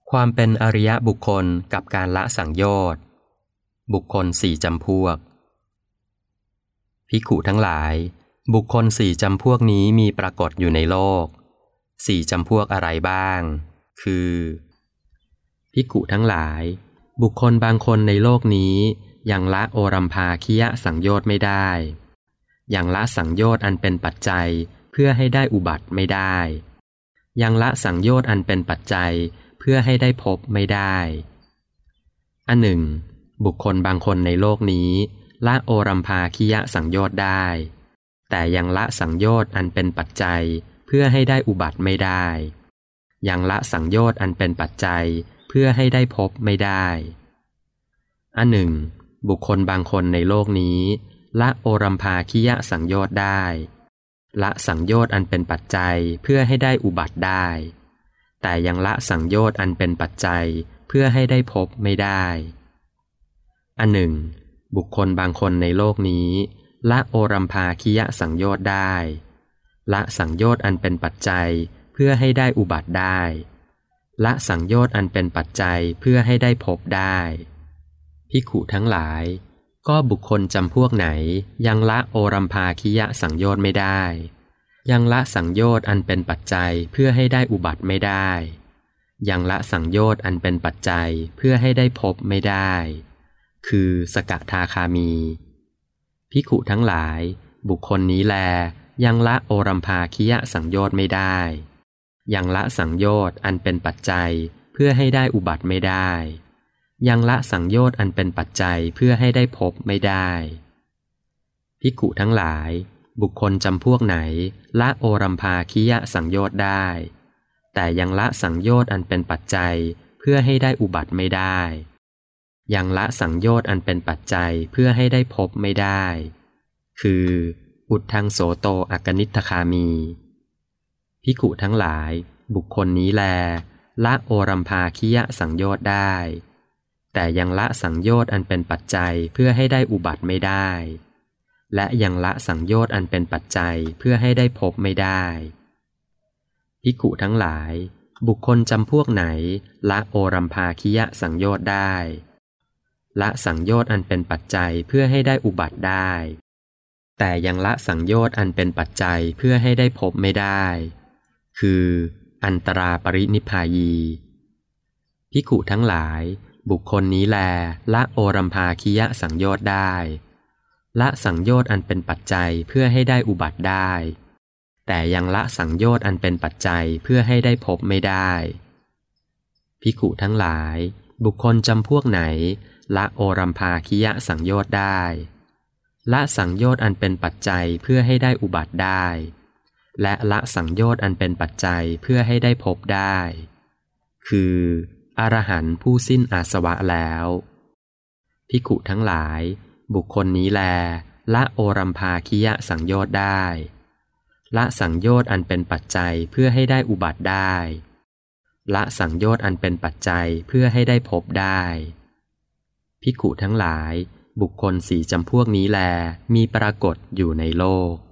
ความเป็นอริยบุคคลกับการละสังโยชน์บุคคลสี่จำพวกภิกขุทั้งหลายบุคคลสี่จำพวกนี้มีปรากฏอยู่ในโลกสี่จำพวกอะไรบ้างคือภิกขุทั้งหลายบุคคลบางคนในโลกนี้ยังละโอรัมภาคิยสังโยชน์ไม่ได้ยังละสังโยชน์อันเป็นปัจจัยเพื่อให้ได้อุบัติไม่ได้ยังละสังโยชน์อันเป็นปัจจัยเพื่อให้ได้พบไม่ได้อันหนึ่งบุคคลบางคนในโลกนี้ละโอรัมภาคิยสังโยชน์ได้แต่ยังละสังโยชน์อันเป็นปัจจัยเพื่อให้ได้อุบัติไม่ได้ยังละสังโยชน์อันเป็นปัจจัยเพื่อให้ได้พบไม่ได้อันหนึ่งบุคคลบางคนในโลกนี้ละโอรัมภาคิยสังโยชน์ได้ละสังโยชน์อันเป็นปัจจัยเพื่อให้ได้อุบัติได้แต่ยังละสังโยชน์อันเป็นปัจจัยเพื่อให้ได้พบไม่ได้อันหนึ่งบุคคลบางคนในโลกนี้ละโอรัมภาคิยสังโยชน์ได้ละสังโยชน์อันเป็นปัจจัยเพื่อให้ได้อุบัติได้ละสังโยชน์อันเป็นปัจจัยเพื่อให้ได้พบได้ภิกขุทั้งหลายก็บุคคลจำพวกไหนยังละโอรัมภาคิยสังโยชน์ไม่ได้ยังละสังโยชน์อันเป็นปัจจัยเพื่อให้ได้อุบัติไม่ได้ยังละสังโยชน์อันเป็นปัจจัยเพื่อให้ได้พบไม่ได้คือสกทาคามีภิกขุทั้งหลายบุคคลนี้แลยังละโอรัมภาคิยสังโยชน์ไม่ได้ยังละสังโยชน์อันเป็นปัจจัยเพื่อให้ได้อุบัติไม่ได้ยังละสังโยชน์อันเป็นปัจจัยเพื่อให้ได้พบไม่ได้ภิกขุทั้งหลายบุคคลจำพวกไหนละโอรัมภาคิยสังโยชน์ได้แต่ยังละสังโยชน์อันเป็นปัจจัยเพื่อให้ได้อุบัติไม่ได้ยังละสังโยชน์อันเป็นปัจจัยเพื่อให้ได้พบไม่ได้คืออุทธังโสโตอักนิทคามีภิกขุทั้งหลายบุคคลนี้แลละโอรัมภาคิยสังโยชน์ได้แต่ยังละสังโยชน์อันเป็นปัจจัยเพื่อให้ได้อุบัติไม่ได้และยังละสังโยชน์อันเป็นปัจจัยเพื่อให้ได้พบไม่ได้ภิกขุทั้งหลายบุคคลจำพวกไหนละโอรัมภาคิยสังโยชน์ได้ละสังโยชน์อันเป็นปัจจัยเพื่อให้ได้อุบัติได้แต่ยังละสังโยชน์อันเป็นปัจจัยเพื่อให้ได้พบไม่ได้คืออันตราปรินิพพายีภิกขุทั้งหลายบุคคลนี้แลละโอรัมภาคิยสังโยชน์ได้ละสังโยชน์อันเป็นปัจจัยเพื่อให้ได้อุบัติได้แต่ยังละสังโยชน์อันเป็นปัจจัยเพื่อให้ได้พบไม่ได้ภิกขุทั้งหลายบุคคลจำพวกไหนละโอรัมภาคิยสังโยชน์ได้ละสังโยชน์อันเป็นปัจจัยเพื่อให้ได้อุบัติได้และละสังโยชน์อันเป็นปัจจัยเพื่อให้ได้พบได้คืออรหันต์ผู้สิ้นอาสวะแล้วภิกขุทั้งหลายบุคคลนี้แลละโอรัมภาคิยสังโยชน์ได้ละสังโยชน์อันเป็นปัจจัยเพื่อให้ได้อุบัติได้ละสังโยชน์อันเป็นปัจจัยเพื่อให้ได้พบได้ภิกขุทั้งหลายบุคคลสี่จำพวกนี้แลมีปรากฏอยู่ในโลก